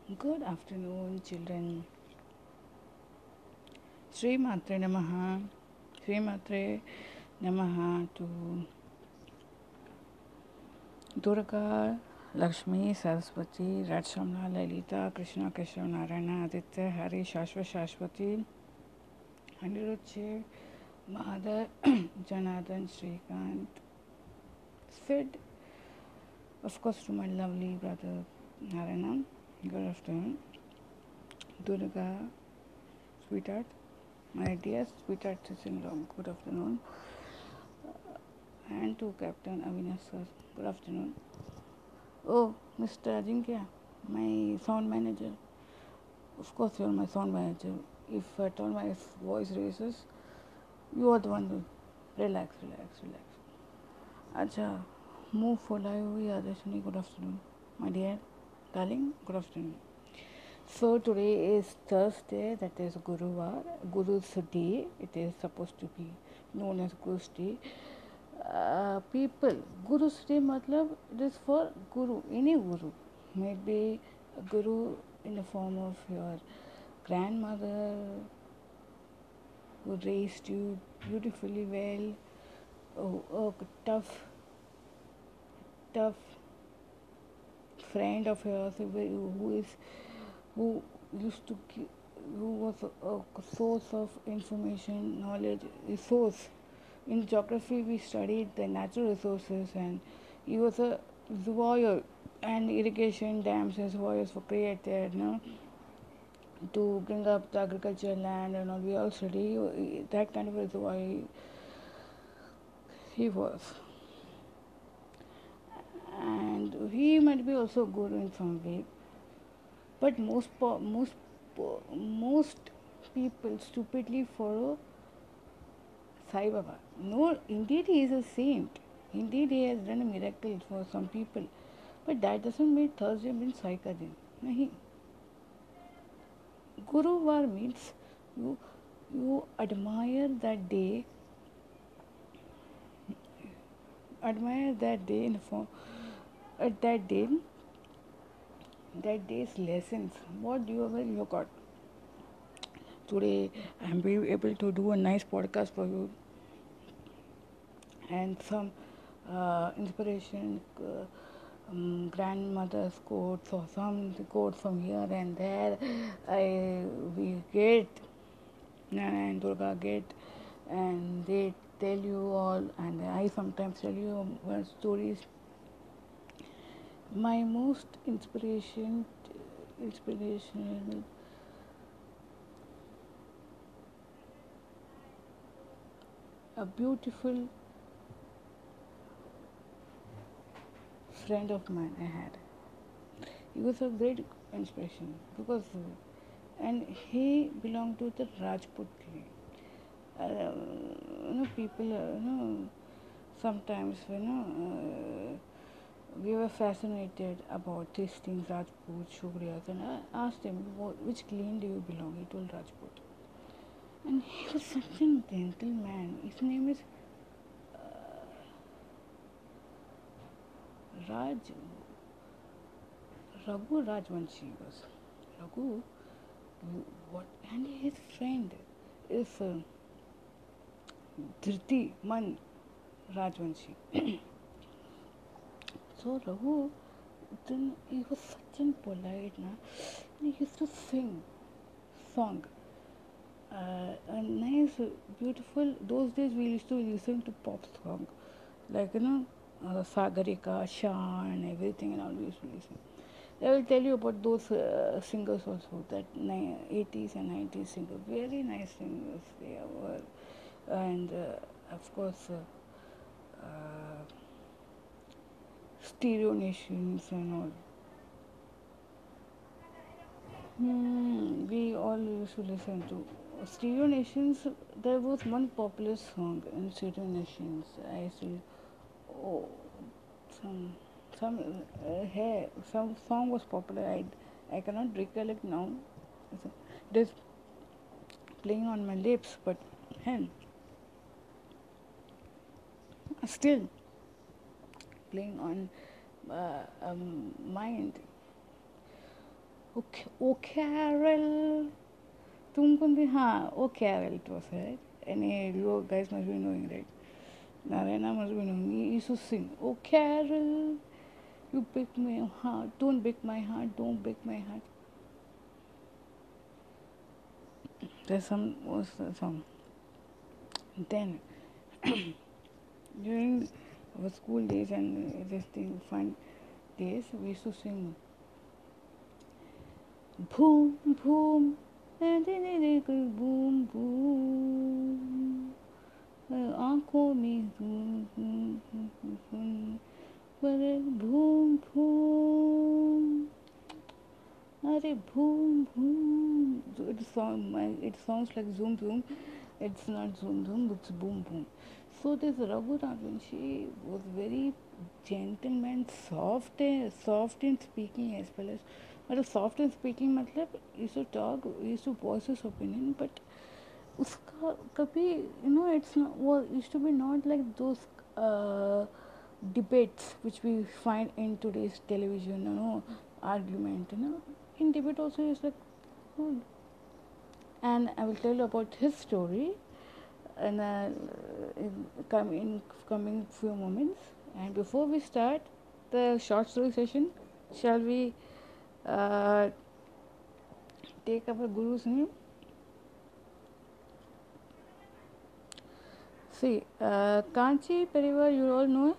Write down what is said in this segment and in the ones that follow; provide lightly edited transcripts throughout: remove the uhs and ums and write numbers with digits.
Good afternoon, children. Sri Matre Namaha. Sri Matre Namaha to Durga, Lakshmi, Saraswati, Rajshamla, Lalita, Krishna, Keshav, Narayana, Aditya, Hari, Shashwati, Anirudh, Mahadar, Janardhan, Srikant, Sid, of course, to my lovely brother Narayana. Good afternoon. Durga, sweetheart, my dear sweetheart sister-in-law, good afternoon. And to Captain Avinash sir, good afternoon. Oh, Mr. Ajinkya, my sound manager. Of course, you are my sound manager. If at all my voice raises, you are the one who relax. Acha, move for live, Adashini, good afternoon. My dear darling, good afternoon. So today is Thursday, that is Guruvar, Guru's day. It is supposed to be known as Guru's day. People, Guru's day matlab, it is for Guru, any Guru. Maybe a Guru in the form of your grandmother who raised you beautifully well, a tough friend of yours who used to who was a source of information, knowledge, resource. In geography, we studied the natural resources, and he was a reservoir, and irrigation dams and reservoirs were created, to bring up the agricultural land and all. We all study that kind of reservoir he was, and he might be also good in some way. But most people stupidly follow Sai Baba. No, indeed he is a saint. Indeed he has done a miracle for some people. But that doesn't mean Thursday means Sai ka din. Nahi. Guruvar means you admire that day. Admire that day in the form that day, that day's lessons. What do you got? Today I'm able to do a nice podcast for you and some inspiration, grandmother's quotes or some quotes from here and there. We get Nana and Durga get, and they tell you all, and I sometimes tell you stories. My most inspirational, a beautiful friend of mine I had. He was a great inspiration because, and he belonged to the Rajput clan. People, sometimes, we were fascinated about these things, Rajput, Shugriyas, and I asked him, which clan do you belong? He told Rajput. And he was such a gentle man. His name is Raghu Rajvanshi was. Raghu, what? And his friend is Dhriti Man Rajvanshi. So Raghu, then he was such a polite, he used to sing song. A nice, beautiful. Those days we used to listen to pop song, like Sagarika, Shah, and everything, and all we used to listen. I will tell you about those singers also, that 80s and 90s singers, very nice singers they were, and of course Stereo Nations and all. We all used to listen to Stereo Nations. There was one popular song in Stereo Nations. I used to, oh, some some some song was popular. I cannot recollect now. It is playing on my lips, but hell, still playing on mind. Okay, oh Carol. तुमको हाँ, oh Carol it was, right? And you guys must be knowing, right? Narayana must be knowing. He used to sing, oh Carol, you break my heart, don't break my heart, don't break my heart. There's some was the song. Then during our school days and this thing fun days, we used to sing boom boom and then it goes boom boom. आंखों में boom boom. अरे boom boom. So it sounds like zoom zoom. It's not zoom zoom. It's boom boom. So this Raghu Rajanshi was very gentleman, soft in speaking as well as. मतलब soft in speaking मतलब used to talk, used to voice his opinion, but उसका कभी it's not well used to be not like those uh, debates which we find in today's television, argument, in debate also is like oh. And I will tell you about his story and in coming few moments. And before we start the short story session, shall we uh, take our guru's name? See, Kanchi Perivar, you all know.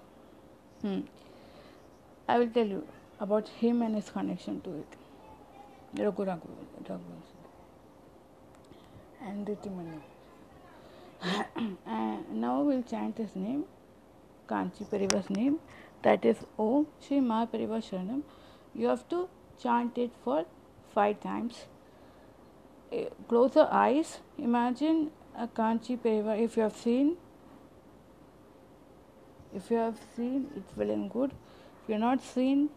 I will tell you about him and his connection to it. Raghu. And Ritimani. And now we'll chant his name, Kanchi Perivar's name. That is Om Shri Mahaperivar Sharanam. You have to chant it for 5 times. Close your eyes. Imagine a Kanchi Perivar. If you have seen, it's well and good. If you have not seen,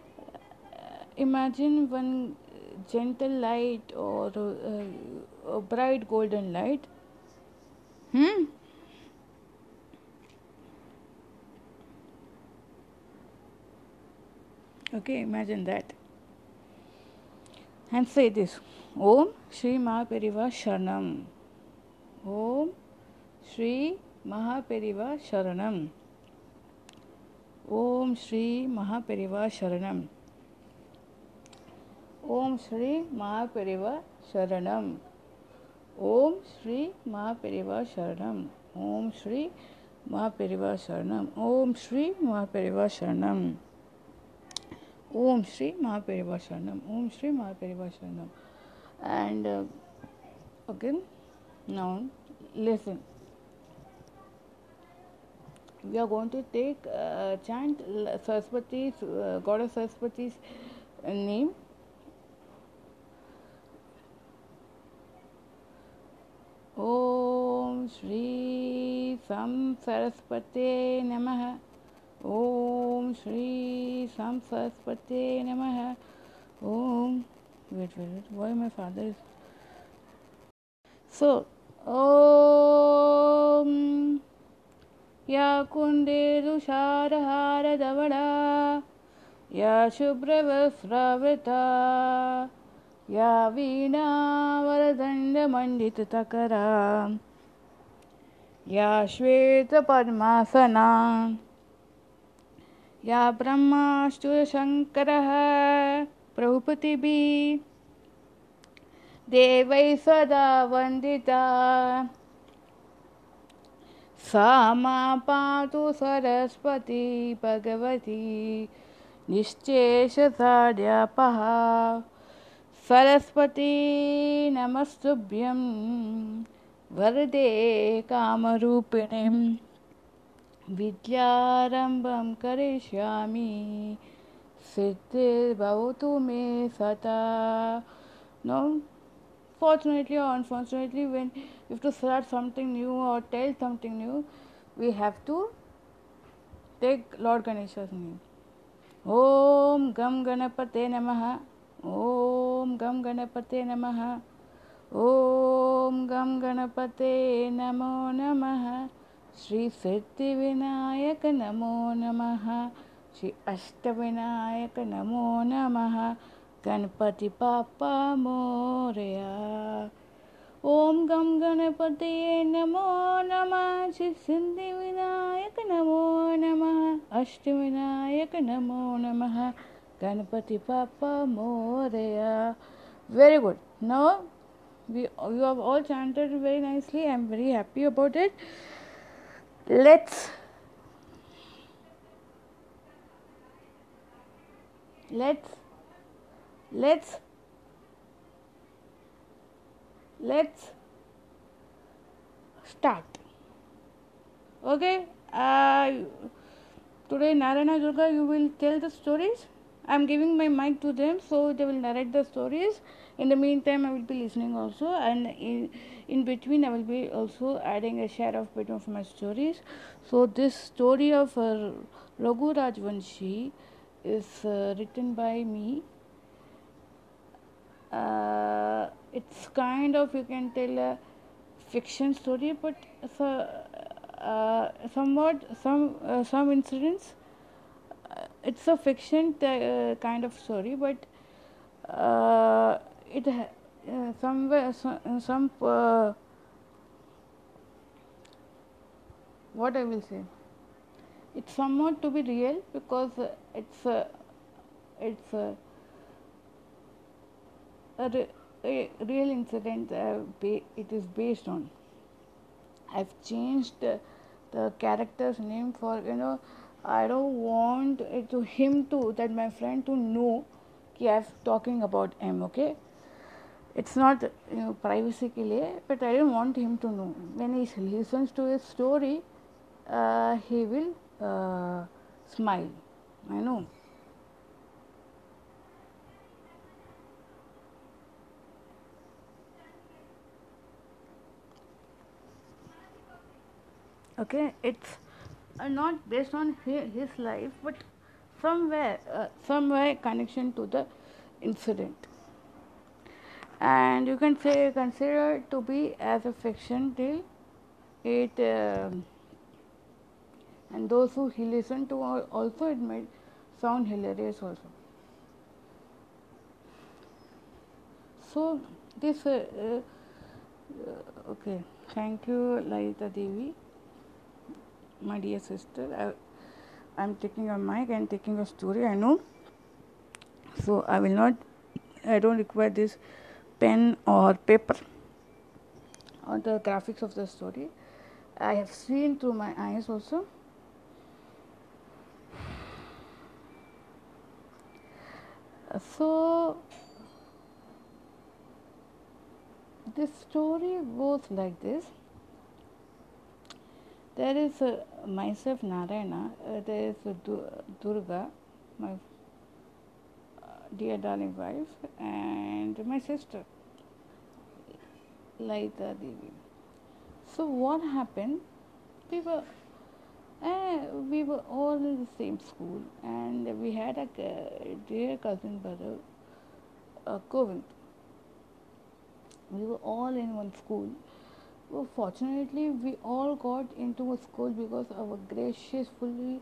imagine one gentle light or a bright golden light. Okay, imagine that. And say this. Om Shri Mahaperiva Sharanam. Om Shri Mahaperiva Sharanam. Om Shri Mahaperiva Sharanam. Om Shri Mahaperiva Sharanam. Om Shri Mahaperiva Sharanam. Om Shri Mahaperiva Sharanam. Om Shri Mahaperiva Sharanam. Om Shri Mahaperiva Sharanam. Om Shri Mahaperiva Sharanam. And again, now listen. We are going to take chant Saraswati's goddess Saraswati's name. Om Shri Sam Saraswate Namaha. Om Shri Sam Saraswate Namaha. Om. Wait. Why my father is. So, Om. Ya Kunderu Sharahara Davada. Ya Shubhravasravrita. Ya Veena Varadanda Mandita Takara. Ya Shveta Padmasana. Ya Brahmastu Shankaraha. Prabhupati Devai Sada Vandita. Sama Patu Saraswati Bhagavati Nishchesha Sadhyapaha. Saraswati Namastubhyam Varade Kamarupinim Vidyarambam Karishyami Siddhir Bhavatu Me Sata. No, fortunately or unfortunately, when you have to start something new or tell something new, we have to take Lord Ganesha's name. Om Gam Ganapate Namaha. Om Gam Ganapate Namaha. Om Gam Ganapate Namo Namaha. Shri Siddhi Vinayaka Namo Namaha. Shri Ashtavinayak Namo Namaha. Ganpati Bappa Moria. Om Gam Ganapati Namo Namah. Siddhi Vinayak Namo Namah. Ashtavinayak Namo Namah. Ganpati Bappa Moria. Very good. Now you have all chanted very nicely. I am very happy about it. Let's let's start. Okay. Today Narayana Durga, you will tell the stories. I am giving my mic to them, so they will narrate the stories. In the meantime, I will be listening also, and in between, I will be also adding a share of bit of my stories. So this story of Raghu Rajvanshi is written by me. It's kind of, you can tell, a fiction story, but somewhat some incidents. It's a fiction kind of story, but it somewhere some what I will say. It's somewhat to be real because it's a real incident. It is based on. I've changed the character's name for I don't want him to that my friend to know कि I'm talking about him. Okay, it's not privacy के लिए, but I don't want him to know. When he listens to his story, he will smile. I know. Okay, it's not based on his life, but somewhere connection to the incident, and you can say consider it to be as a fiction till it and those who he listen to also it might sound hilarious also. So this okay, thank you Lalita Devi, my dear sister. I'm taking your mic and taking your story, I know. So I don't require this pen or paper or the graphics of the story. I have seen through my eyes also. So this story goes like this. There is myself Narayana, there is Durga, my dear darling wife, and my sister Laita Devi. So what happened? We were all in the same school, and we had a dear cousin brother, Govind. We were all in one school. Well, fortunately, we all got into a school because our graciously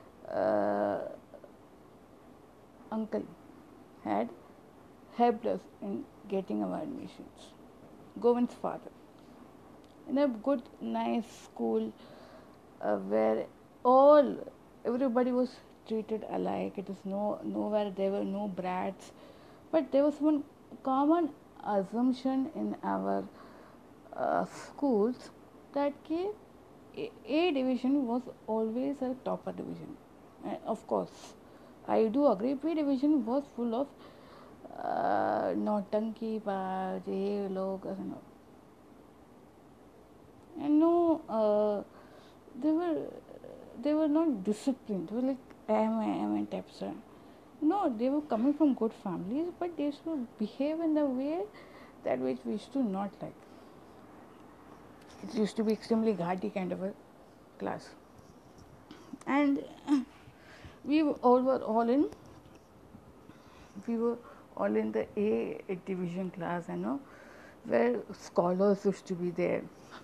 uncle had helped us in getting our admissions. Govind's father. In a good, nice school where everybody was treated alike. It is nowhere there were no brats, but there was one common assumption in our schools that A division was always a topper division. Of course, I do agree. B division was full of nautanki, ये लोग and no, they were not disciplined. They were like am types. No, they were coming from good families, but they used to behave in the way that which we used to not like. It used to be extremely ghati kind of a class, and we were all in. We were all in the A division class, where scholars used to be there.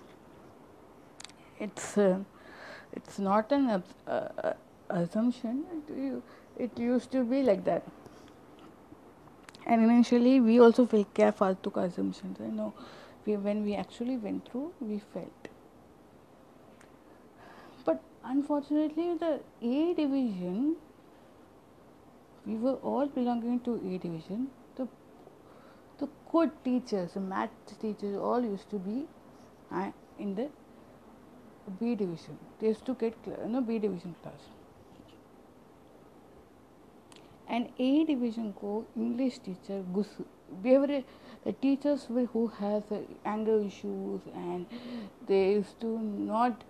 It's not an assumption. It used to be like that. And initially we also felt क्या फालतू का assumptions है. No, when we actually went through, we felt. But unfortunately, the A division, we were all belonging to A division. The good teachers, the math teachers, all used to be in the B division. They used to get B division class. And A division को English teacher they were the teachers who has anger issues, and they used to not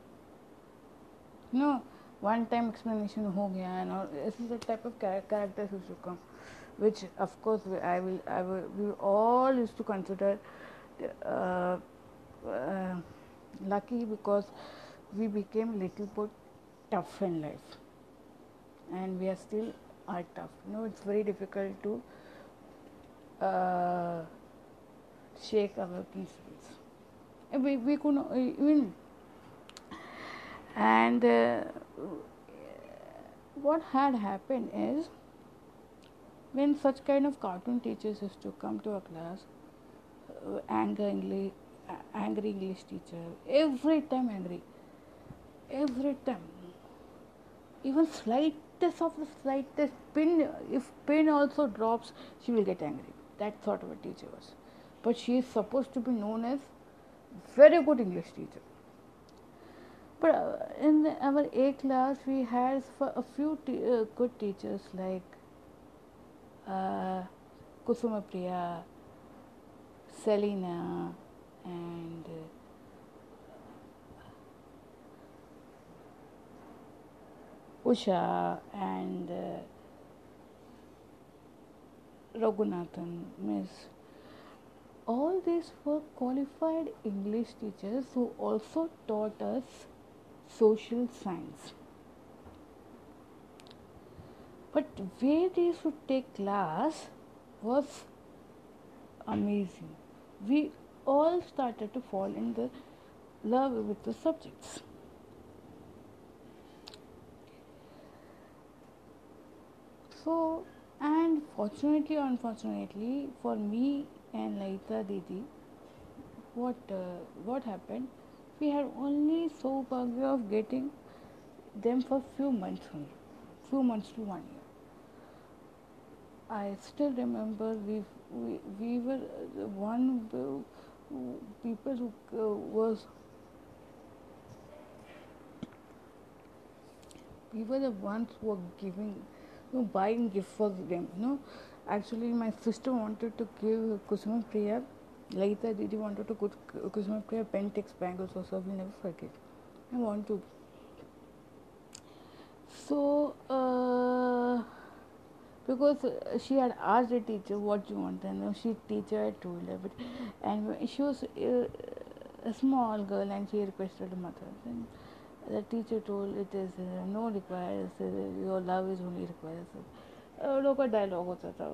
one time explanation हो गया, and all this is the type of characters used to come, which of course we all used to consider uh, uh, lucky, because we became little bit tough in life, and we are still are tough. It's very difficult to uh, shake our principles. We could even, and what had happened is, when such kind of cartoon teachers used to come to a class, angry English teacher, every time angry, every time, even slightest of the slightest pin, if pin also drops, she will get angry. That sort of a teacher was. But she is supposed to be known as very good English teacher. But in our A class, we had a few good teachers like Kusuma Priya, Selina, and Usha, and Raghunathan, Miss. All these were qualified English teachers who also taught us social science. But where they used to take class was amazing. We all started to fall in the love with the subjects. So, and fortunately or unfortunately for me and Laita Didi, what happened? We had only Saubhagya of getting them for few months only, few months to 1 year. I still remember we were the one people who was we were the ones who were giving, buying gifts for them. Actually, my sister wanted to give Kusuma Priya, Laita Didi wanted to give Kusuma Priya Pentex bangles also. We'll never forget. I want to. So, because she had asked the teacher what you want, and she teacher had told her, and she was a small girl, and she requested her mother. And the teacher told it is no requires, your love is only requires. Local dialogue होता था,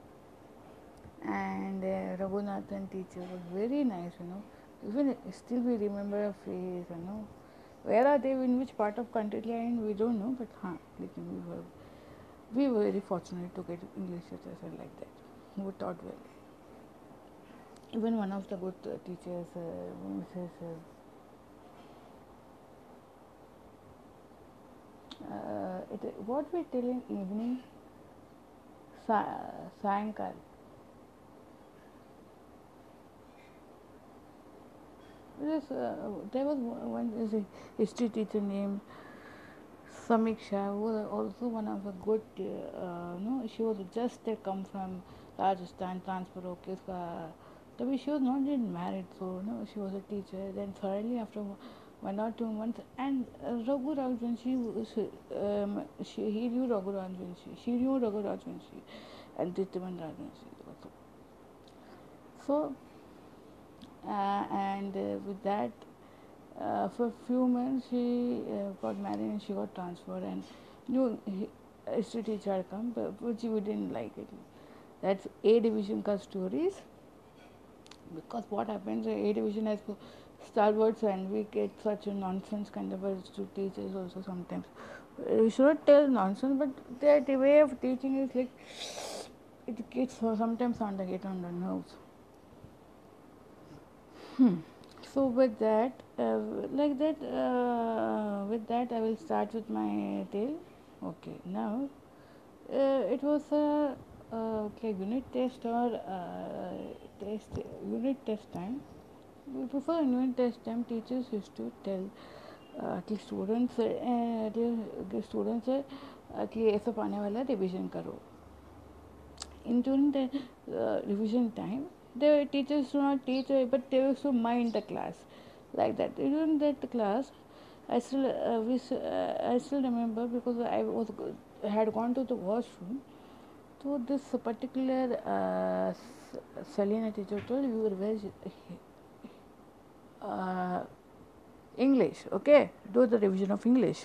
and Raghunathan teacher was very nice, Even still we remember her face, Where are they? In which part of country line we don't know, but we were very fortunate to get English teachers like that, who taught well. Even one of the good teachers, Mrs. What we tell in evening, Sayankal. There was one history teacher named Samiksha, who was also one of a good, she was just come from Rajasthan, transfer okay, she was not yet married, so she was a teacher. Then suddenly after 1 or 2 months, and Raghu Rajvanshi, he knew Raghu Rajvanshi, she knew Raghu Rajvanshi, and Ditaman Rajvanshi also. So, and with that, for a few months she got married and she got transferred, and history teacher had come, but we didn't like it. That's A division ka stories, because what happens, A division has stalwarts, and we get such a nonsense kind of teachers also sometimes. We should not tell nonsense, but their way of teaching is like it gets sometimes on the get on the nerves. So with that, with that, I will start with my tale. Okay, now it was a unit test or test unit test time. Before unit test time, teachers used to tell कि students कि ये सब आने वाला revision करो. In during the revision time, the teachers do not teach, but they used to mind the class like that. During that class, I still remember because I had gone to the washroom. So this particular Selena teacher told you were very uh, English, okay? Do the revision of English.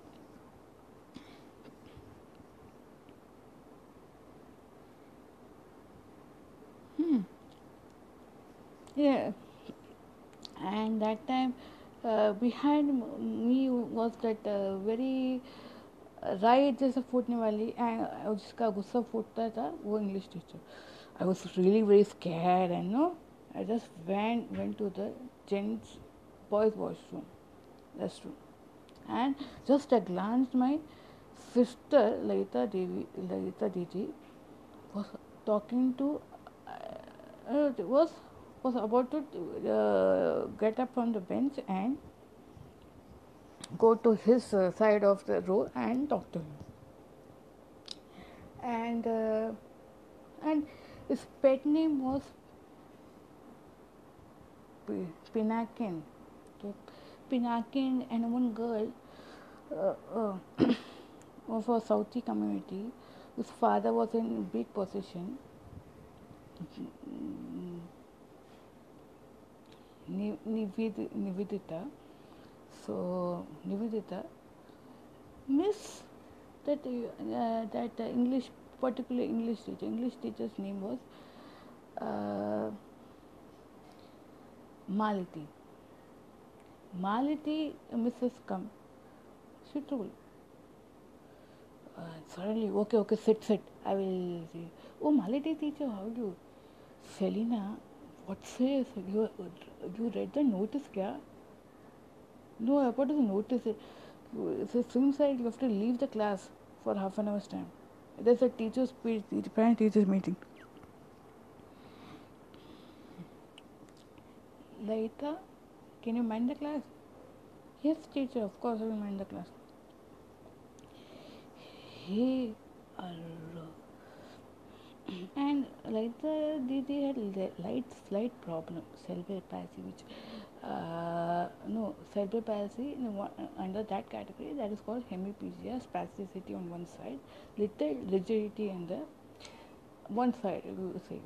Yeah, and that time behind me was that very right जैसे फूटने वाली and जिसका गुस्सा फूटता था वो English teacher. I was really very scared and no I just went to the gents boys washroom restroom and just I glanced my sister Lalita Didi was talking to was about to get up from the bench and go to his side of the row and talk to him. And his pet name was Pinakin. Okay. Pinakin and one girl of a Southi community whose father was in big position. Nivedita. So Nivedita miss that English, particular English teacher. English teacher's name was Malati. Malati, Mrs. Come. She told. Suddenly, okay, sit. I will see. Oh, Malati teacher, how do you? Selena, what says? You read the notice, kya? No, what is the notice? It seems like you have to leave the class for half an hour's time. There's a teacher's parent teachers meeting. Laita, can you mind the class? Yes, teacher, of course I will mind the class. Hey, Allah. And Laita Didi had slight problem, cerebral palsy, which cerebral palsy under that category that is called hemiplegia, spasticity on one side, little rigidity on the one side, we will say.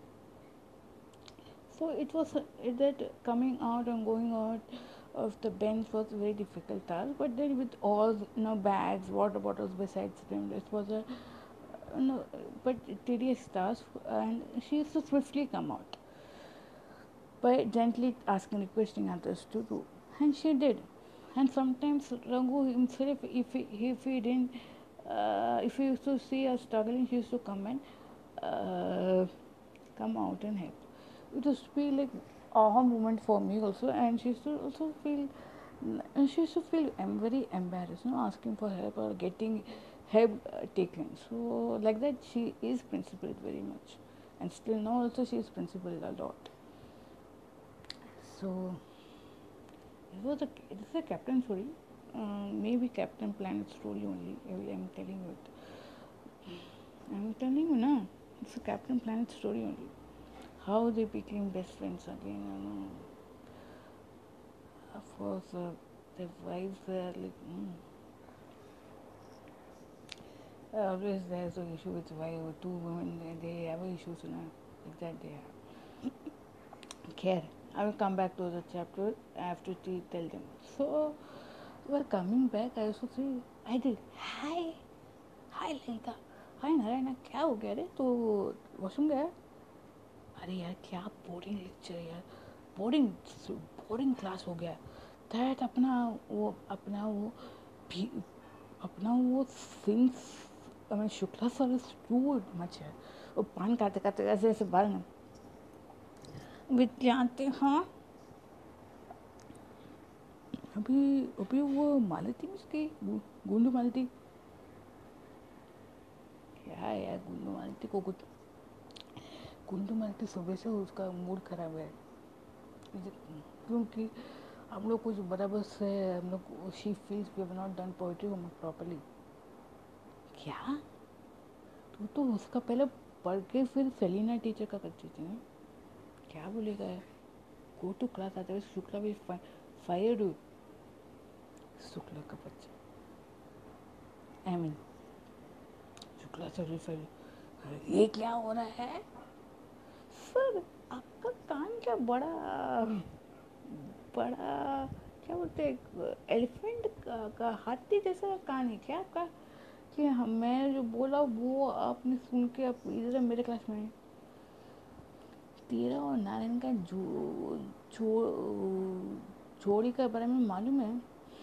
So it was that coming out and going out of the bench was a very difficult task. But then with all bags, water bottles besides them, it was a but tedious task, and she used to swiftly come out by gently asking, requesting others to do, and she did. And sometimes Rangu himself, if he didn't, if he used to see us struggling, he used to come and come out and help. It used to be like aha moment for me also, and she used to also feel, and she used to feel very embarrassed, asking for help or getting help taken. So like that, she is principled very much, and still now also she is principled a lot. So it is a captain story, maybe Captain Planet story only. I'm telling you it. I'm telling you now, it's a Captain Planet story only. How they became best friends again. Of course, their wives were like. Always there's an issue with why two women they have issues, like that they have. Care. I will come back to the chapter after to tell them. So, we're coming back. I also say, I did. Hi Lalita. Hi Narayana. क्या हो गया रे? तो washroom गया? अरे यार क्या boring lecture यार. बोरिंग क्लास हो गया. दैट अपना वो since Shukla sir is too much है. वो पान खाते खाते ऐसे ऐसे बाल ना विद्यार्थी। हाँ, अभी अभी वो मालती उसकी गुंडू मालती, क्या है यार गुंडू मालती को कुछ, गुंडू मालती सुबह से उसका मूड खराब है क्योंकि हम लोग कुछ बराबर से हम लोग she feels we have not done poetry homework properly. क्या तू तो उसका पहले पढ़ के फिर सेलिना टीचर का करती थी ना, क्या बोलेगा यार। गो टू क्लास आते हुए शुक्ला भी फायर यू, शुक्ला का बच्चा, आई मीन शुक्ला से फायर। ये क्या हो रहा है सर, आपका कान क्या बड़ा बड़ा क्या बोलते हैं एलिफेंट का हाथी जैसा कान है क्या आपका, कि हम मैं जो बोला वो आपने सुन के आप इधर मेरे क्लास में तेरा और नारायण का जोड़ी के बारे में मालूम है,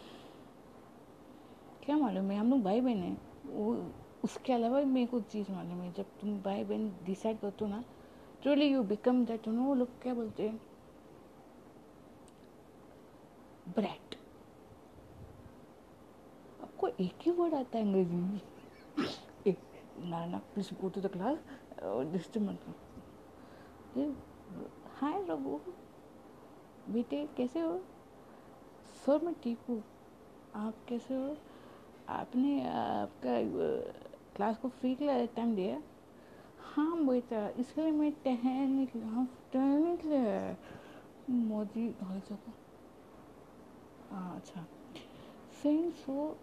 क्या मालूम है, हम लोग भाई बहन हैं। वो उसके अलावा भी मेरे को चीज़ मालूम है, जब तुम भाई बहन डिसाइड करते हो ना ट्रूली यू बिकम दैट, वो लोग क्या बोलते हैं ब्रैट। आपको एक ही वर्ड आता है अंग्रेजी में, नाना please go to the class disturb मत करो। हाय रघु बेटे कैसे हो, सर मैं ठीक हूँ, आप कैसे हो, आपने आपका क्लास को फ्री के लिए टाइम दिया। हाँ बेटा इसलिए मैं टहलने निकले मोदी हर जगह। अच्छा saying so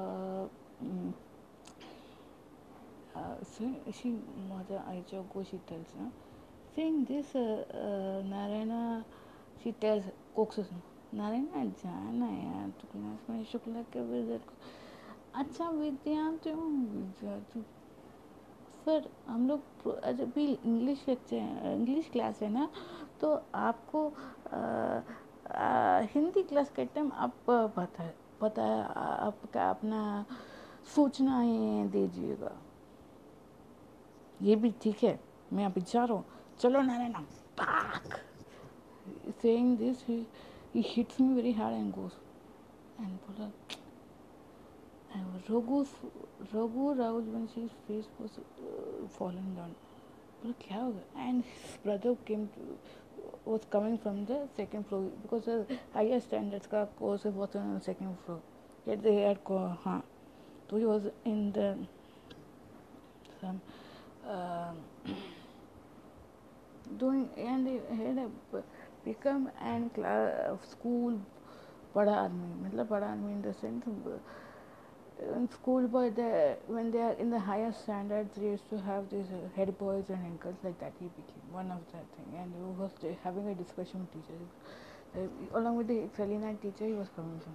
so she mother Aichago she tells saying this Narayana she tells coaxes Narayana जाना यार तो क्लास में शुक्ला के विजिट को। अच्छा विद्यार्थी विद्यार्थी सर हम लोग जब भी इंग्लिश लेक्चर इंग्लिश क्लास है ना तो आपको हिंदी क्लास के टाइम आप पता है आपका अपना सूचना ही दीजिएगा। ये भी ठीक है, मैं अभी जा रहा हूँ, चलो नारायण पाक। Saying this, he hits me very hard and goes and बोला Raghu Raghuvansh's face was fallen down. बोला क्या हो गया? And his brother was coming from the second floor because the higher standards का course was on the second floor. Yet they had हाँ, so he was in the some doing and he had become and school बड़ा आदमी, मतलब बड़ा आदमी in the sense in school, but when they are in the higher standards they used to have these head boys and uncles like that. He became one of that thing and he was having a discussion with teachers along with the Selena teacher he was coming from.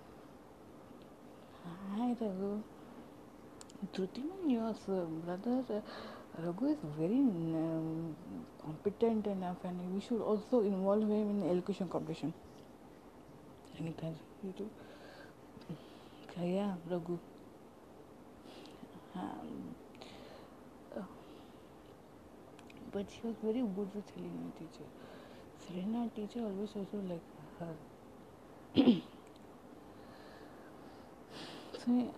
Hi Raghu, Dhutiman, your brother Raghu is very competent enough and we should also involve him in elocution competition. Anytime you do. Yeah, Raghu. Um, but she was very good with Selena teacher. Selena teacher always also like her. So,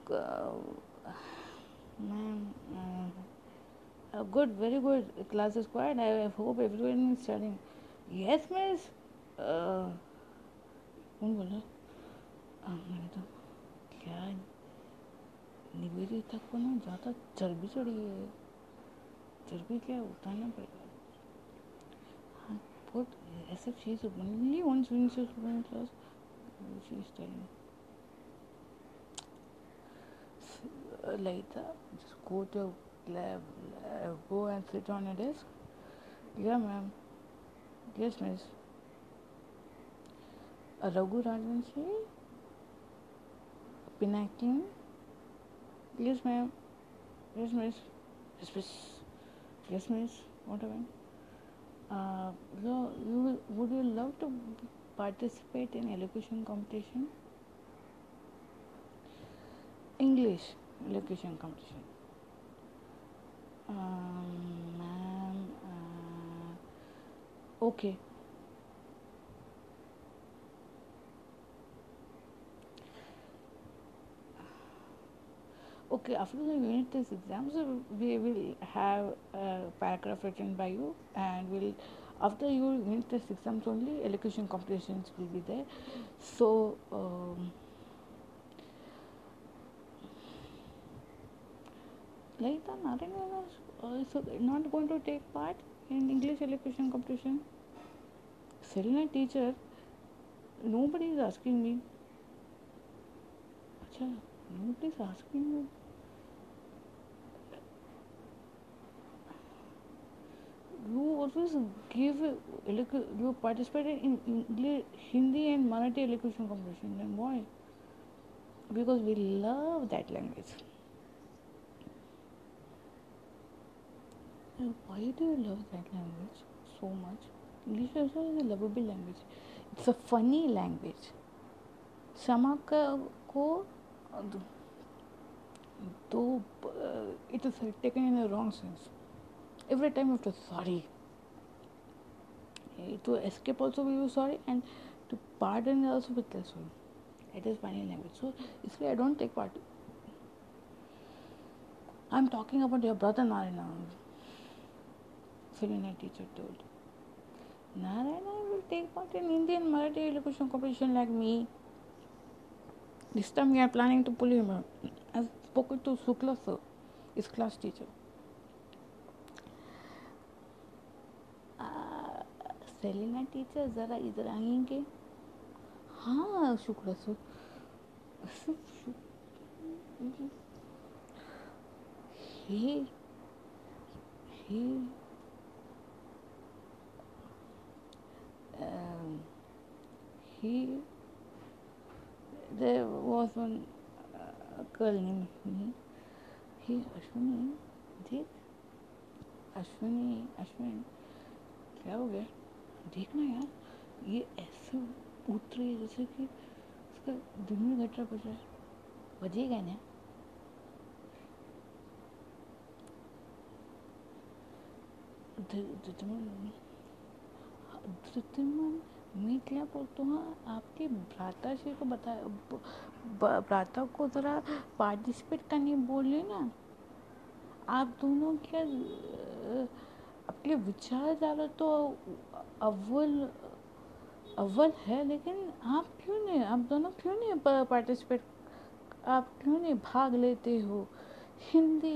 ma'am, good, very good. Class is quiet. I hope everyone is studying. Yes, miss. कौन बोला? मैंने तो क्या निवेदिता को ना ज़्यादा चर्बी चढ़ी है, चर्बी क्या उतारना पड़ेगा। हाँ बहुत ऐसा चीज़ only once when she was in class she is studying. Later just go to lab, go and sit on a desk. Yeah ma'am. Yes miss. Raghu Rajvanshi, Pinakin. Yes ma'am. Yes miss. Yes miss. Yes miss. What happened? So would you love to participate in elocution competition? English elocution competition. Okay. Okay, after the unit test exams, we will have a paragraph written by you, and we'll after your unit test exams only elocution competitions will be there. So like the Narayana is not going to take part in English elocution competition. Selena teacher, nobody is asking me. Acha, nobody is asking me. You always give you participated in English, Hindi and Marathi elocution competition. Then why? Because we love that language. Why do you love that language so much? English also is a lovable language. It's a funny language. क्षमा को though it is taken in a wrong sense. Every time you have to sorry. To escape also we use sorry, and to pardon also with the sorry. It is funny language. So इसलिए I don't take part. I'm talking about your brother Narayana. Selena teacher told. Narayana will take part in Indian Marathi elocution competition like me. This time we are planning to pull him out. I've spoken to Sukla sir, his class teacher. Selina teacher ज़रा इधर आएंगे? हाँ Shukla sir. he he he there was one girl named me. He Ashwini, देख अश्विन क्या हो गया? देखना यार, ये ऐसे उठ रही है जैसे कि उसका दिन में घटरा बज रहा है. बजेगा ना? मैं क्या बोलता हूँ, आपके भ्राता जी को भ्राता को ज़रा पार्टिसिपेट करने बोलिए ना. आप दोनों क्या अपने विचार डालो तो अव्वल है, लेकिन आप दोनों क्यों नहीं पार्टिसिपेट, आप क्यों नहीं भाग लेते हो हिंदी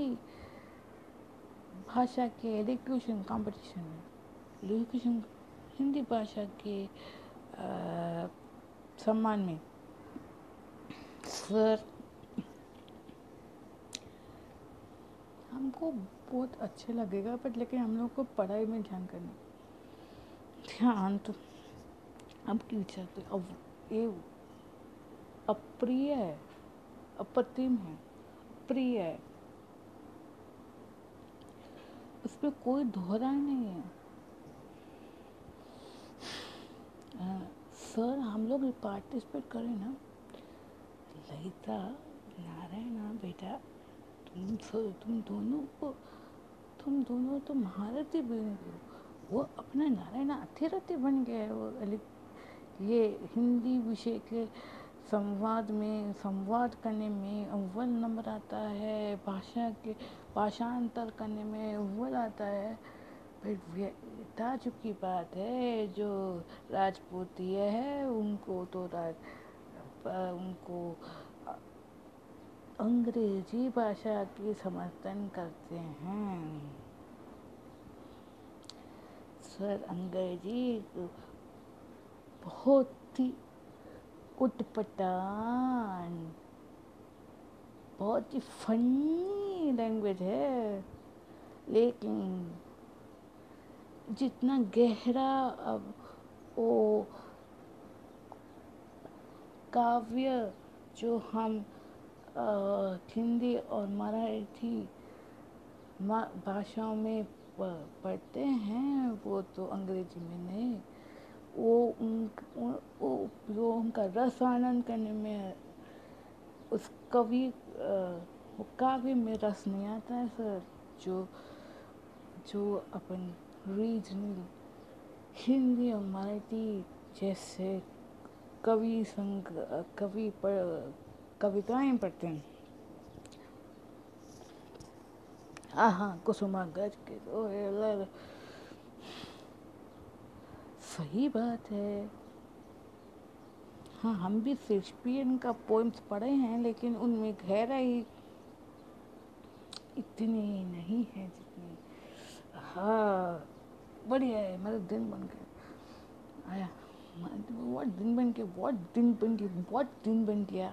भाषा के एलोक्यूशन कंपटीशन में, एलोक्यूशन हिंदी भाषा के सम्मान में? सर हमको बहुत अच्छे लगेगा, बट लेकिन हम लोग को पढ़ाई में ध्यान तो अब टीचर पे अब ये अप्रिय है, अप्रतिम है, प्रिय है, उसमें कोई दोहरा नहीं है. सर हम लोग पार्टिसिपेट करें ना. ललिता, नारायणा बेटा, तुम दोनों तो महारथी बन गए. वो अपना नारायणा अतिरथी बन गया है. वो ये हिंदी विषय के संवाद करने में अव्वल नंबर आता है, भाषांतर करने में अव्वल आता है. ताजुब की बात है, जो राजपूतीय है उनको उनको अंग्रेजी भाषा की समर्थन करते हैं. सर अंग्रेजी बहुत ही उटपटांग, बहुत ही फनी लैंग्वेज है, लेकिन जितना गहरा वो काव्य जो हम हिंदी और मराठी भाषाओं में पढ़ते हैं वो तो अंग्रेजी में नहीं. वो उनका रस आनंद करने में उस काव्य में रस नहीं आता है सर. जो अपन रीजनल हिंदी और मराठी जैसे कविताएं पढ़ते हैं। हाँ हाँ, कुसुमाग्रज के तो सही बात है। हाँ, हम भी शेक्सपियर का पोइम्स पढ़े हैं, लेकिन उनमें गहराई इतनी नहीं है जितनी। हाँ, बढ़िया है। मेरा दिन बन गया आया। व्हाट दिन बन गया।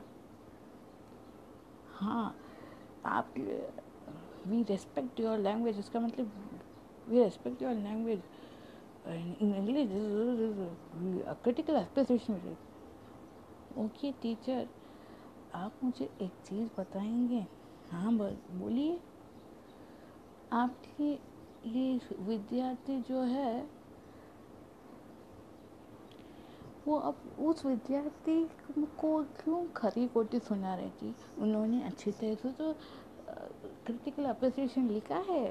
हाँ, आप वी रेस्पेक्ट योर लैंग्वेज, इसका मतलब we respect your language in English critical appreciation. Okay teacher, आप मुझे एक चीज़ बताएंगे? हाँ बोलिए। आपके ये विद्यार्थी जो है, वो अब उस विद्यार्थी को क्यों खरी खोटी सुना रही थी? उन्होंने अच्छी तरह से तो क्रिटिकल अप्रिसिएशन लिखा है।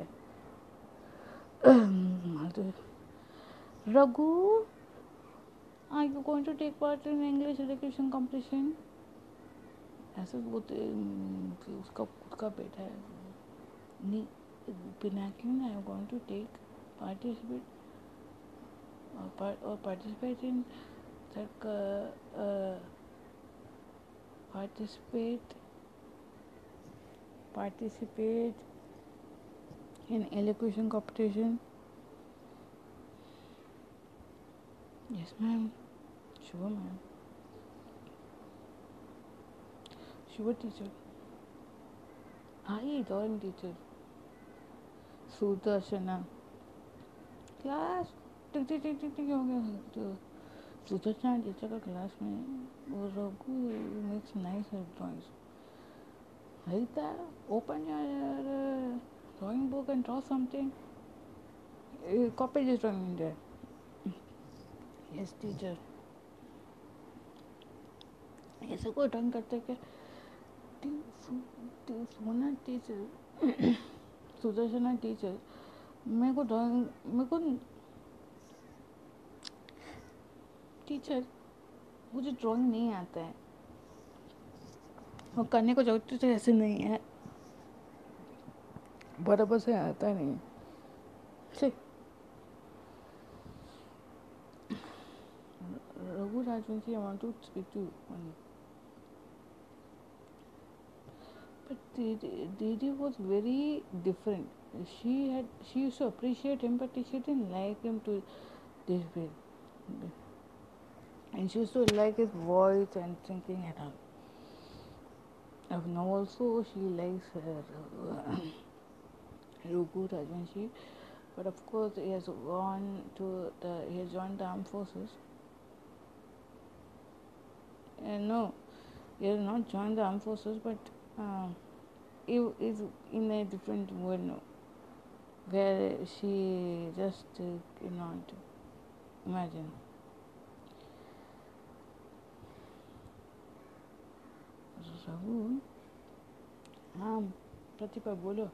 Raghu, are you going to take part in English education competition? ऐसे बोलते उसका खुद का बेटा है। नहीं, Pinnacle, I am going to take participate or participate in that participate in elocution competition. Yes, ma'am. Sure, ma'am. Sure, teacher. Hi, drawing teacher. Sudarshana class tick tick tick tick tick हो गया। तो सुदर्शना टीचर का class में वो Raghu makes nice drawings. Harita, open your drawing book and draw something. Copy this drawing in there. Yes teacher. ऐसे कोई drawing करते क्या? सोना टीचर, सुदर्शना टीचर, मेरे को टीचर, मुझे ड्राइंग नहीं आता है और करने को जरूरत तो ऐसे नहीं है, बराबर से आता नहीं है। Raghu Rajvanshi, I want to speak to you. But Didi was very different. She used to appreciate him, but she didn't like him to this way. And she used to like his voice and thinking and all. Now also she likes Raghu Rajvanshi, but of course he has joined the armed forces. No, he has not joined the armed forces, but he is in a different world now, where she just cannot imagine. Raghu, हाँ प्रतिभा बोलो।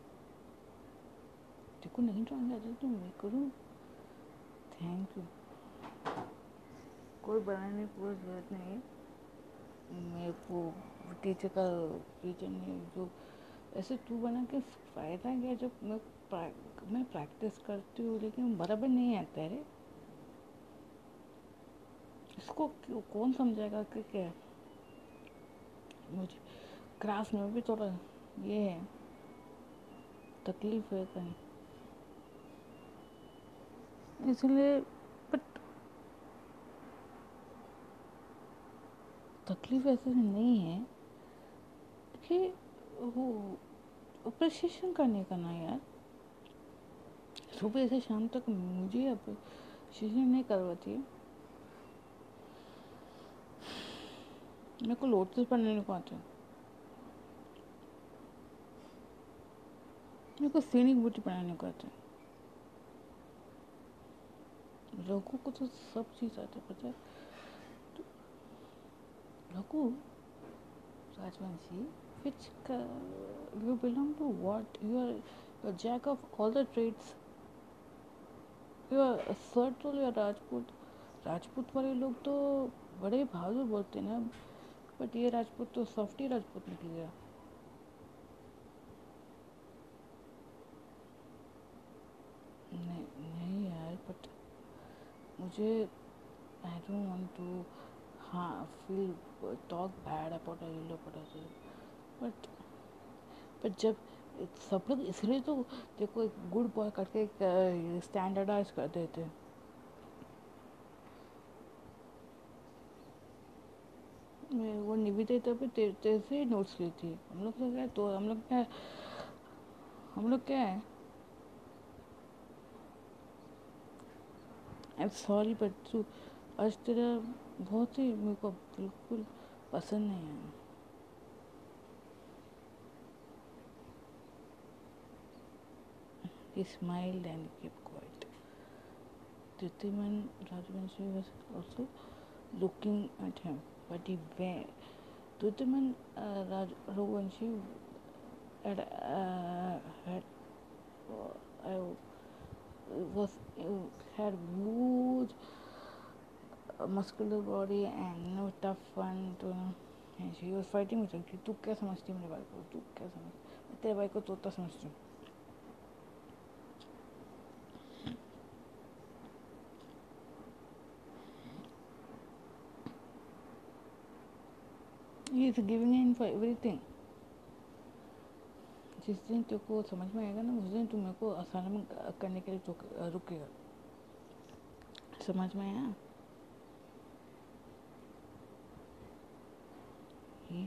देखो नहीं drawing आता तो मैं करूँ। Thank you. कोई बनाने की कोई जरूरत नहीं है। मेरे को टीचर ने जो ऐसे तू बना के फ़ायदा क्या? जब मैं प्रैक्टिस करती हूँ लेकिन बराबर नहीं आता है। इसको कौन समझाएगा कि क्या? मुझे क्राफ्ट में भी थोड़ा ये है, तकलीफ है कहीं, इसलिए। बट तकलीफ ऐसे नहीं है कि वो अप्रिशिएशन करने का ना यार। सुबह से शाम तक मुझे अप्रिशिएशन नहीं करवाती। मेरे को लोटस बनाने को आता है, मेरे को सीनिक ब्यूटी बनाने को आता है। रघु को तो सब चीज़ आता है, पता है। Raghu Rajvanshi, which you belong to what? You are a jack of all the trades. सर्टल या राजपूत, राजपूत वाले लोग तो बड़े बहादुर बोलते हैं ना, बट ये राजपूत तो सॉफ्टी राजपूत निकल गया। नहीं नहीं यार, बट मुझे आई डोंट वांट टू, हाँ, feel talk bad about a yellow person, but जब सब लोग इसलिए तो देखो एक गुड बॉय करके एक स्टैंडर्डाइज कर देते हैं। मैं वो निवेदिता पे तेरे से नोट्स ली थी। हम लोग तो क्या, तो हम लोग क्या है, आई एम सॉरी बट तू आज तेरा बहुत ही मेरे को बिल्कुल पसंद नहीं है। He smiled and kept quiet. Titiman Rajvanshi was also looking at him, but he went. Titiman Rajvanshi had was had huge muscular body and no tough one to, and she was fighting with him कि तू क्या समझती है मेरे भाई को, तू क्या समझ, मैं तेरे भाई को तोता समझती हूँ। He is giving in for everything। जिस दिन तेरे को समझ में आएगा ना, उस दिन तू मेरे को असाइनमेंट करने के लिए रुकेगा। समझ में आया? ये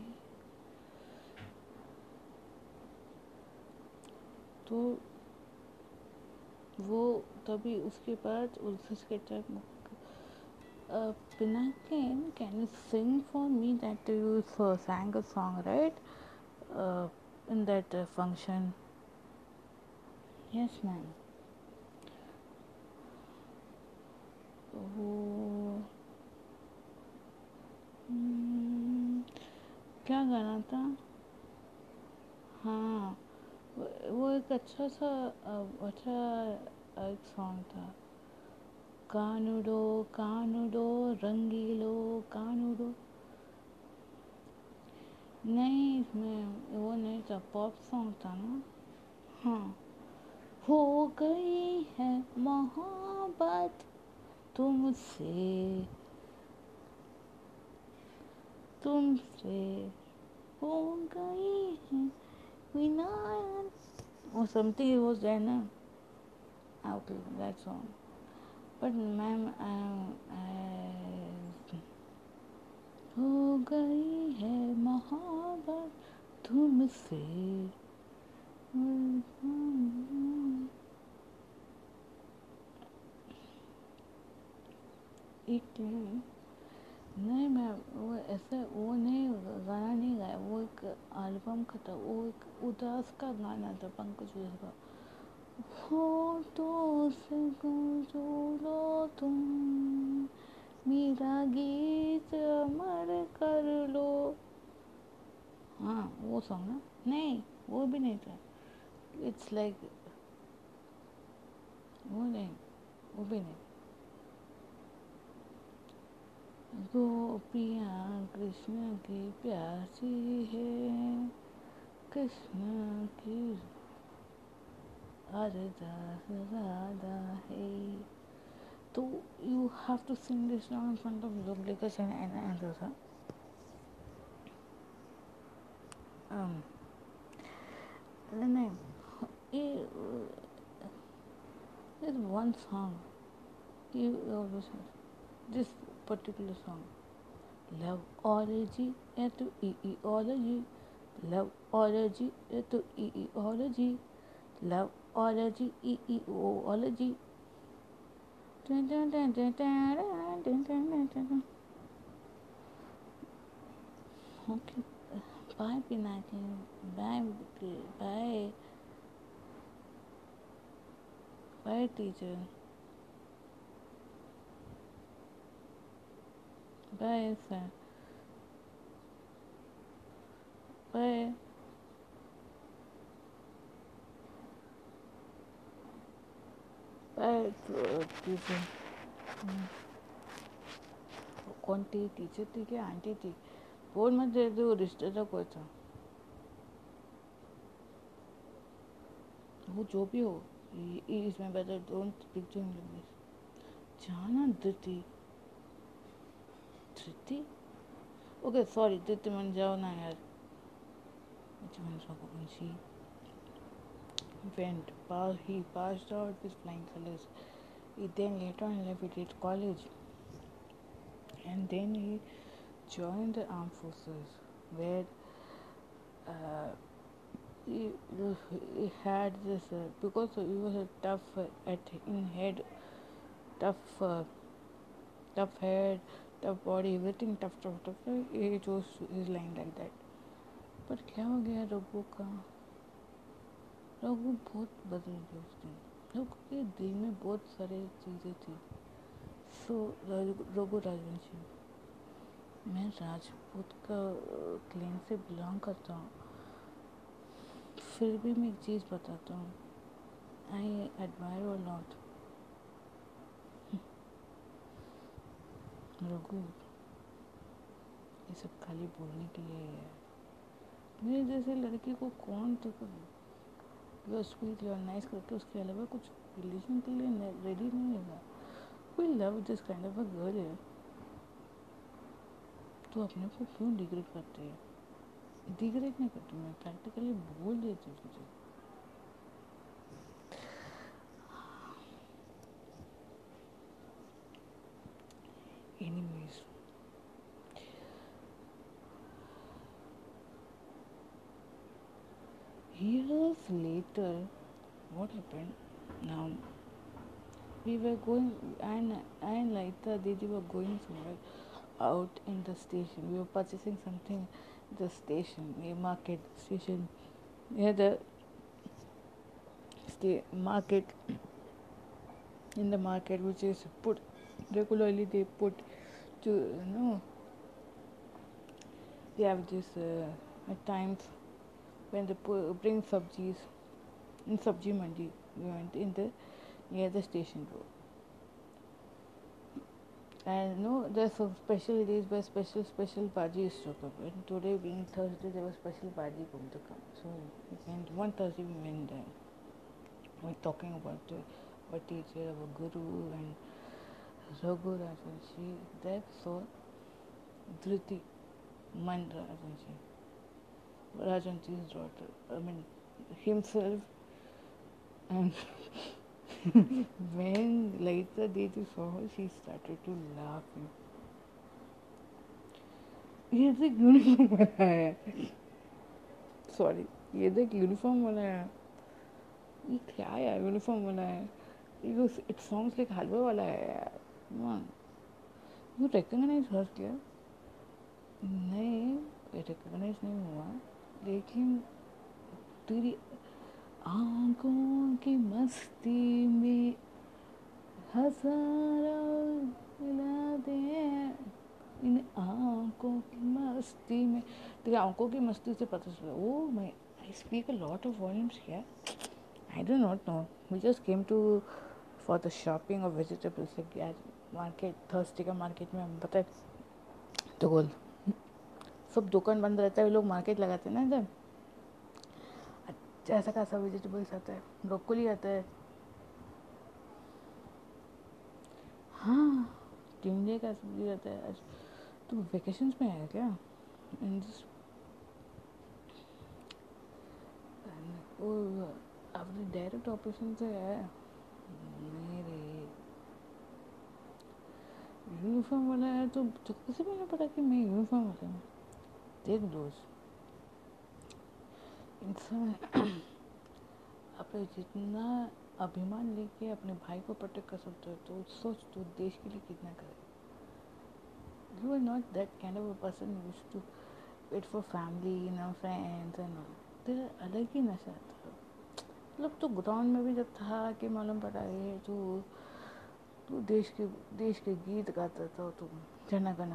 तो वो तभी उसके बाद उसके time Pinakin, can you sing for me that you sang a song, right? In that function. Yes, ma'am. वो क्या गाना था? हाँ, वो एक अच्छा एक सॉन्ग था। कानुडो कानुडो रंगीलो कानुडो। नहीं, इसमें वो नहीं था, पॉप सॉन्ग था ना। हाँ, हो गई है मोहब्बत तुमसे, तुमसे हो गई है विनायन, or something it was there ना। Okay, that song. But ma'am, हो गई है मोहब्बत तुमसे। एक नहीं मैम, वो ऐसे वो नहीं, गाना नहीं गाया, वो एक एल्बम का था, वो एक उदास का गाना था पंकज उधास का। होठों से गूंजो तुम मेरा गीत अमर कर लो। हाँ, वो सॉन्ग ना। नहीं, वो भी नहीं था। इट्स लाइक वो नहीं, वो भी नहीं। गोपियाँ कृष्ण की प्यासी है, कृष्ण की अरदास राधा है। तो you have to sing this song in front of Lublikas and Rosa. Um, नहीं, ये there's one song you always have, this particular song. Loveology to EEology, Loveology to EEology, Loveology EEOology. Okay, bye Pinaki, bye, bye, bye teacher, bye sir, bye, bye teacher कौन थी, teacher थी क्या aunty थी, बोल मत दे दो, रिश्ते था कोई था, वो जो भी हो, इसमें better don't speak to English. जाना धृति, धृति, ओके सॉरी धृति मन जाओ ना यार। When she went, he passed out with flying colors. He then later on left it college, and then he joined the armed forces, where uh, he, he had this because he was a tough at in head, tough tough head, tough body, everything tough, tough, tough. He chose his line like that. पर क्या हो गया रघु का, रघु बहुत बदल गया उस दिन, रघु के दिल में बहुत सारे चीज़ें थी। सो रघु राजवंशी, मैं राजपूत का क्लेम से बिलोंग करता हूँ, फिर भी मैं एक चीज़ बताता हूँ, आई एडमायर और नॉट रघु, ये सब खाली बोलने के लिए है। मेरे जैसे लड़की को कौन तो यू स्वीट यू नाइस करके उसके अलावा कुछ रिलेशन के लिए रेडी नहीं होगा। We love this kind of a girl है, तो अपने को क्यों डिग्रेड करते हैं? डिग्रेड नहीं करती, मैं प्रैक्टिकली बोल देती हूँ तुझे। Anyways, years later, what happened? Now we were going, and Laita Didi were going somewhere out in the station. We were purchasing something at the station, a market station near the market. In the market, which is put regularly, they put to they have this at times when they bring sabjis in sabji mandi. We went in the near the station road. And there's some special days where special bhaji is to come. And today being Thursday, there was special bhaji going to come. So one Thursday we went there. We're talking about our teacher, our guru, and Raghu Rajanshi. There saw Dhriti Man Rajanshi, Rajanshi's daughter. I mean himself. And when later Deji saw her, she started to laugh. ये देख uniform वाला है, sorry ये देख uniform वाला है, ये क्या यार यूनिफॉर्म वाला है, इट साउंड्स लाइक हलवा वाला है यार। यू रिकॉग्नाइज हर क्या? नहीं रिकॉग्नाइज नहीं हुआ, लेकिन तेरी आंखों की मस्ती में हजारों मिलाते हैं, इन आंखों की मस्ती में, तेरी आंखों की मस्ती से पता चला। ओ मैं I speak a lot of volumes क्या? I do not know. We just came to for the shopping of vegetables. Like यार मार्केट थर्सडे का मार्केट में हम पता है तो सब दुकान बंद रहता है, लोग मार्केट लगाते हैं ना इधर, ऐसा खासा वेजिटेबल्स आता है, ब्रोकोली आता है, हाँ टिंडे का सब्जी आता है। आज तो वेकेशंस में आया क्या? अपने डायरेक्ट ऑपरेशन से है मेरे यूनिफॉर्म वाला है, तो कैसे मैंने पता कि मैं यूनिफॉर्म वाला हूँ? देख दोस्त, इंसान अपने जितना अभिमान लेके अपने भाई को प्रोटेक्ट कर सकते हो, तो सोच तो देश के लिए कितना करे। You are not that kind of a person use to wait for family friends and all, तेरा अलग ही नशा था। मतलब तो ग्राउंड में भी जब था कि मालूम पड़ा है तो देश के गीत गाता था, तो जन गण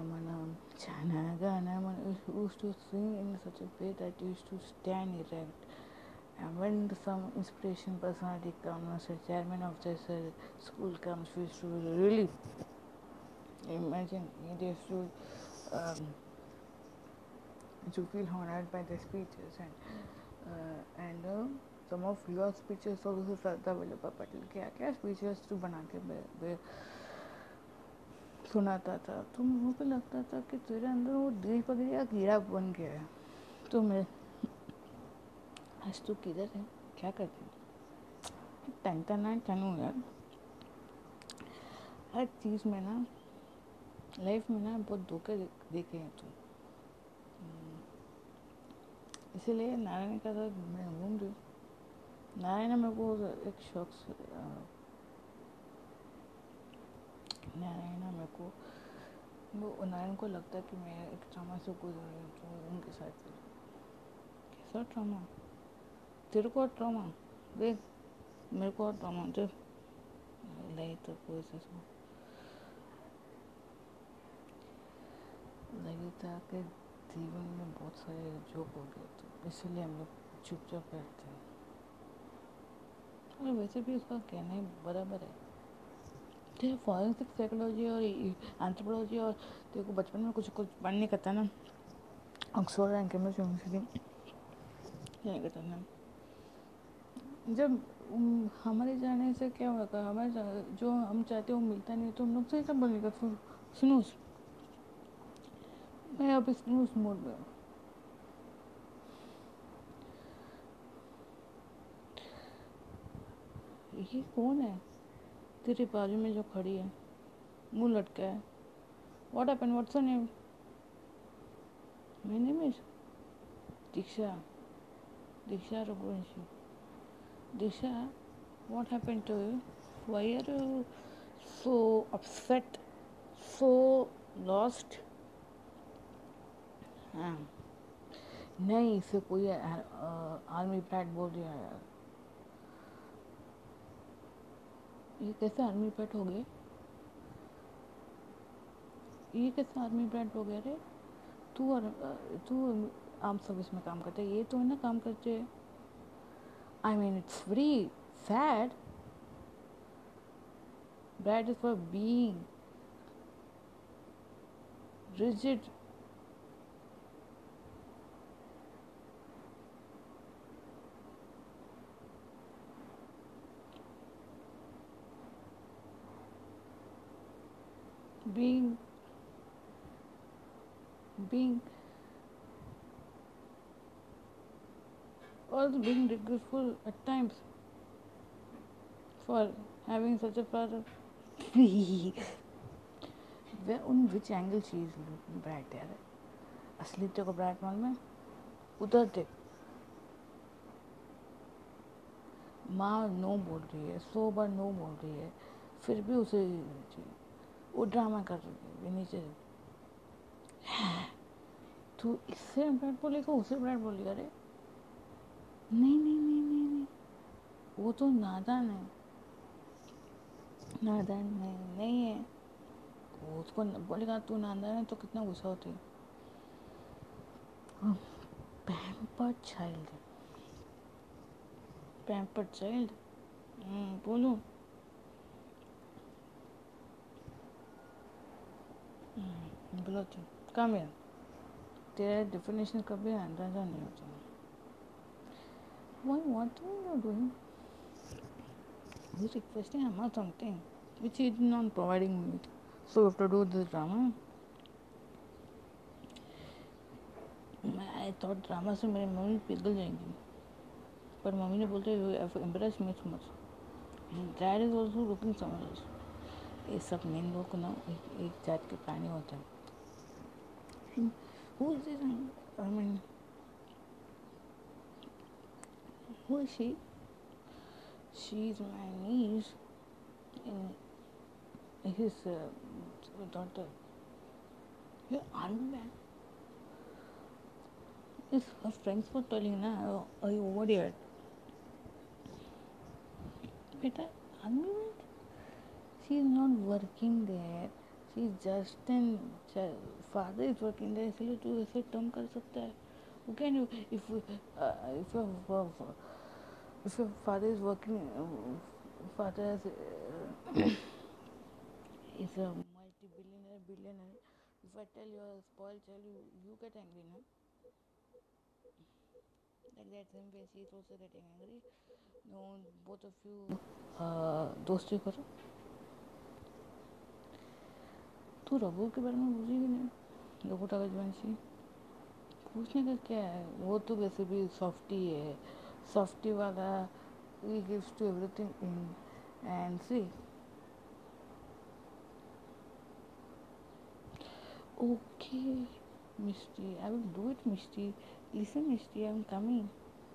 मन used to sing in such a way that used to stand erect And when some inspiration personality comes, a chairman of this school comes, we used to really imagine they used to feel honored by the speeches and some of your speeches also Sardar Vallabhbhai Patel क्या क्या speeches तो बना के सुनाता था तो मुझे को लगता था कि तेरे अंदर वो देशभक्ति का कीड़ा बन गया है तो मैं आज तू किधर है क्या करती है टंटा ना टनू यार हर चीज़ में ना लाइफ में ना बहुत धोखे देखे हैं तू इसीलिए नारायण का साथ मैं घूम रही हूँ नारायण मेरे को एक शौक नारायण मेरे को वो नारायण को लगता है कि मैं एक ट्रामा से गुजर रही हूँ तो उनके साथ कैसा ट्रामा तेरे को ट्रामा देख मेरे को ट्रामा देख नहीं तो कोई से लगी था कि जीवन में बहुत सारे जोक हो गए तो इसलिए हम लोग चुपचाप बैठते हैं और वैसे भी उसका कहना ही बराबर है तेरे फॉरेंसिक साइकोलॉजी और एंथ्रोपोलॉजी और तेरे को बचपन में कुछ कुछ पढ़ने का था ना ऑक्सफोर्ड एंड कैम्ब्रिज यूनिवर्सिटी क्या कहता ना जब हमारे जाने से क्या होगा हमारे जो हम चाहते हो मिलता नहीं तो हम लोग से क्या बोलेगा स्नूस मैं अब स्नूस मोड में ये कौन है तेरे बाजू में जो खड़ी है मुंह लटका है what happened what's your name my name is Diksha Diksha Raghuvanshi Diksha what happened to you why are you so upset so lost हाँ नहीं इसे कोई आर्मी पैट बोल दिया यार ये कैसे आर्मी पैट हो गए ये कैसे आर्मी पैट हो गया रे तू आर्म सर्विस में काम करता है ये तो है ना काम करते I mean it's very sad Brad is for being rigid being also being regretful at times for having such a father where on which angle she is looking bright यार असली तेरे को ब्राइट मालूम है उधर देख माँ नो बोल रही है 100 बार नो बोल रही है फिर भी उसे वो ड्रामा कर रही है नीचे तू इससे ब्राइट बोलेगा उसे ब्राइट बोलेगा रे नहीं नहीं नहीं नहीं नहीं वो तो नादान है नादान नहीं है वो उसको बोलेगा तू नादान है तो कितना गुस्सा होती है पैम्पर्ड चाइल्ड बोलो बोलो तो काम है तेरा डेफिनेशन कभी अंदाजा नहीं होता what are you doing he's requesting Amma something which he is not providing me so you have to do this drama I thought drama से मेरी मम्मी पिघल जाएंगी पर मम्मी ने बोलते you have embarrassed me so much dad is also looking somewhere else ये सब main लोग को ना एक जात के प्राणी होते हैं who is this I mean who is she is my niece in his daughter your army man if her friends were telling na are you over here beta army man she is not working there she is just an father is working there इसलिए तू ऐसे term कर सकता है you can if you if your father is working, father is a multi-billionaire, billionaire. If I tell you a spoiled child, you get angry, no? Like that same way she is also getting angry. No, both of you दोस्ती करो. तू रघु के बारे में पूछेगी नहीं, रघु राजवंशी पूछने का क्या है, वो तो वैसे भी सॉफ्टी है, सॉफ्टी वाला he gives to everything in. And see, okay, Misty, I will do it, Misty. Listen, Misty, I'm coming.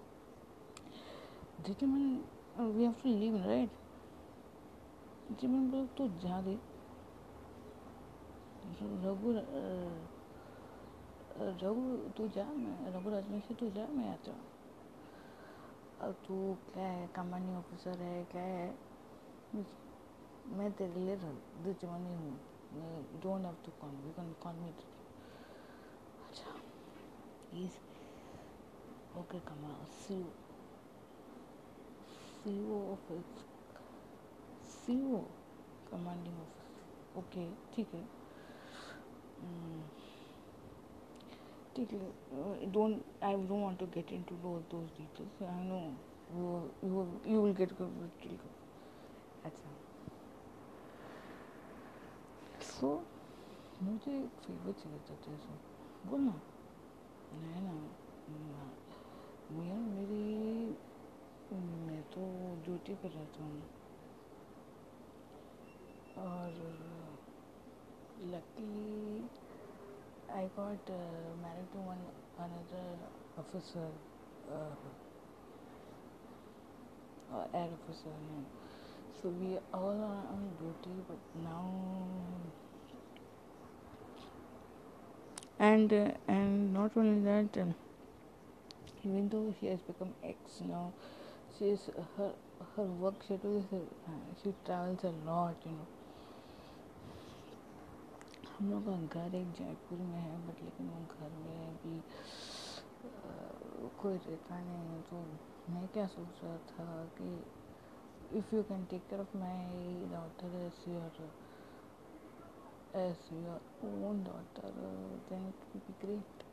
Gentlemen, we have to leave, right? gentlemen, लोग तो जा रहे. रघु रघु तू जा, मैं रघु राजवंशी तू जा, मैं आता हूँ. अब तू क्या है, कमांडिंग ऑफिसर है, क्या है, मैं तेरे लिए दुश्मनी हूँ. Don't have to call, you can call me. अच्छा, please. Okay Kamal, CEO office, CEO commanding officer. Okay, ठीक है. ठीक है. Don't, I don't want to get into those details. I know you will get good. अच्छा, सो मुझे एक favour चाहिए था तेरे से. बोल ना. नहीं ना, मेरी मैं तो ड्यूटी पर रहता हूँ और luckily I got married to another officer, air officer. So we all are on duty, but now and not only that, even though she has become ex now, she's her work schedule is she travels a lot. हम लोग का घर एक जयपुर में है, but लेकिन वो घर में भी कोई रहता नहीं है. तो मैं क्या सोच रहा था कि if you can take care of my daughter as your own daughter, then it will be great.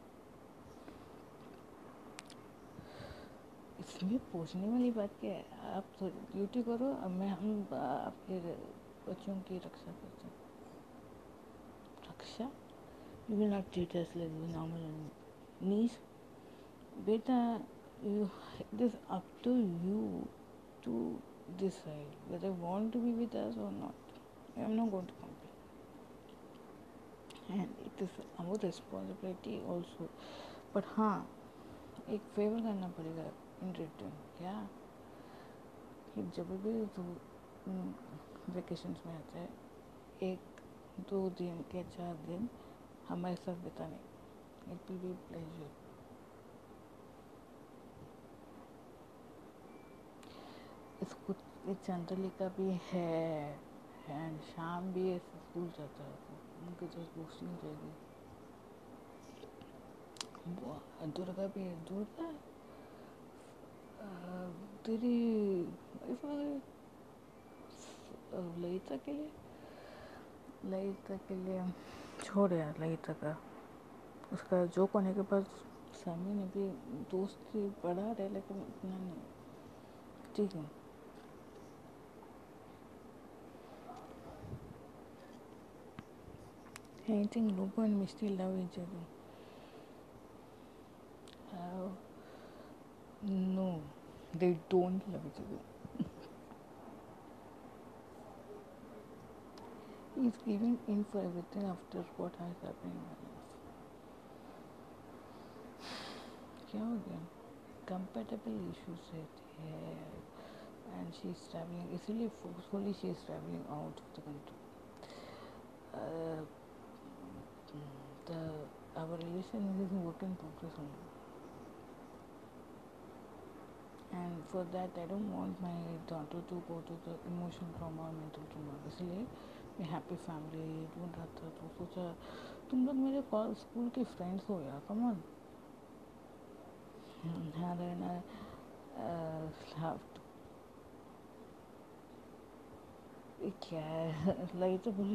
इसमें पूछने वाली बात क्या है, आप ड्यूटी करो, अब हम आपके बच्चों की रक्षा करते हैं. रक्षा? You will not treat us like normal niece. Beta, it is up to you to decide whether you want to be with us or not. I am not going to complain. And it is our responsibility also. But हाँ, एक favour करना पड़ेगा in return. क्या कि जब भी तो vacations में आता है, 1-2 दिन के 4 दिन हमारे साथ बिताने. It will be pleasure. इसको चंद्रली का भी है, एंड शाम भी ऐसे स्कूल जाता है, तो उनकी तो दोस्ती हो जाएगी. दुर्गा भी है. दुर्गा तेरी वाइफ आ गई ललिता के लिए छोड़ यार. ललिता का उसका जोक होने के बाद सामने ने भी दोस्ती बढ़ा रहे, लेकिन इतना नहीं. ठीक है. I think Lobo and Misty love each other. No, they don't love each other. He's giving in for everything after what has happened in my life. क्या हो गया? Compatible issues रहते हैं, and she is traveling. इसीलिए forcefully she is traveling out of the country. Our relation is work in progress only. And for that I don't want my daughter to go to the emotional trauma or mental trauma. इसलिए मैं happy family ढूंढ रहा था. तो सोचा तुम लोग मेरे स्कूल के फ्रेंड्स हो यार, कम ऑन. यहाँ रहना have to क्या है, लगी तो भूल